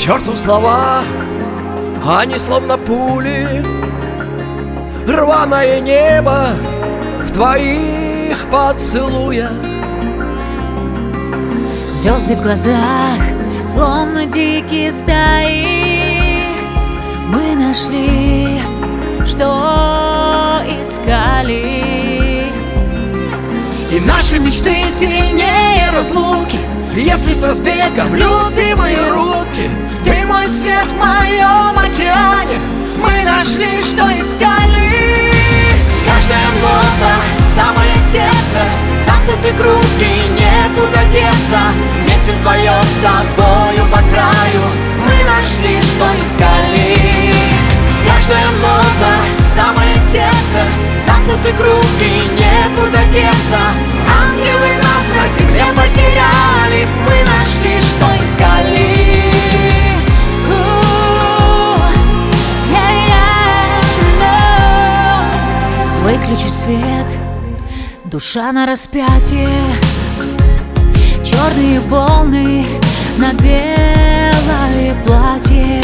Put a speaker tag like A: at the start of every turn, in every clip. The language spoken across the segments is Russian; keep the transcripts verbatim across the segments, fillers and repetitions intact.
A: черту слова, они словно пули. Рваное небо в твоих поцелуях.
B: Звезды в глазах, словно дикие стаи. Мы нашли, что искали.
A: И наши мечты сильнее разлуки, если с разбега в любимые руки.
B: Ты мой свет в моем океане. Мы нашли, что искали.
A: Каждая нота в самое сердце, замкнутый круг и некуда деться. Вместе вдвоем с тобою по краю мы нашли, что искали. Каждая нота в самое сердце, замкнутый круг и некуда деться. Ангелы нас на земле потеряли, мы нашли, что искали.
B: Выключи свет, душа на распятие. Черные волны на белое платье.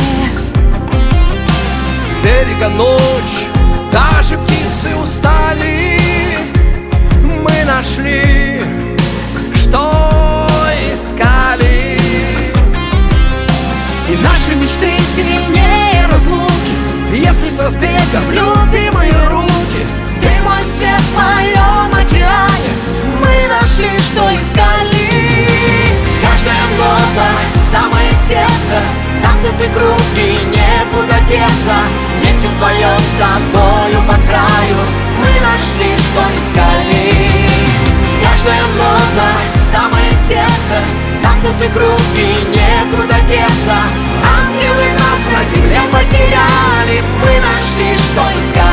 A: С берега ночь, даже птицы устали. Мы нашли, что искали. И наши мечты сильнее разлуки, если с разбега в любимые руки.
B: Ты мой свет в моем океане. Мы нашли, что искали.
A: Каждая нота в самое сердце, замкнутый круг и некуда деться. Вместе вдвоем с тобою по краю мы нашли, что искали. Каждая нота в самое сердце, замкнутый круг и некуда деться. Ангелы нас на земле потеряли, мы нашли, что искали.